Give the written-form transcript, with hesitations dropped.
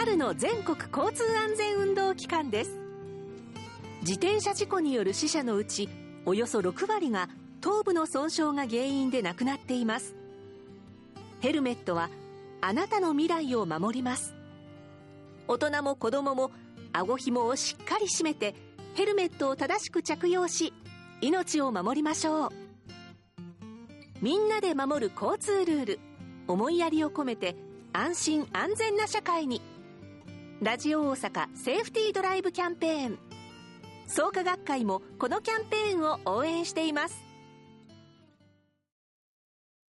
春の全国交通安全運動期間です。自転車事故による死者のうちおよそ6割が頭部の損傷が原因で亡くなっています。ヘルメットはあなたの未来を守ります。大人も子供も顎紐をしっかり締めてヘルメットを正しく着用し、命を守りましょう。みんなで守る交通ルール、思いやりを込めて安心安全な社会に。ラジオ大阪セーフティードライブキャンペーン、創価学会もこのキャンペーンを応援しています。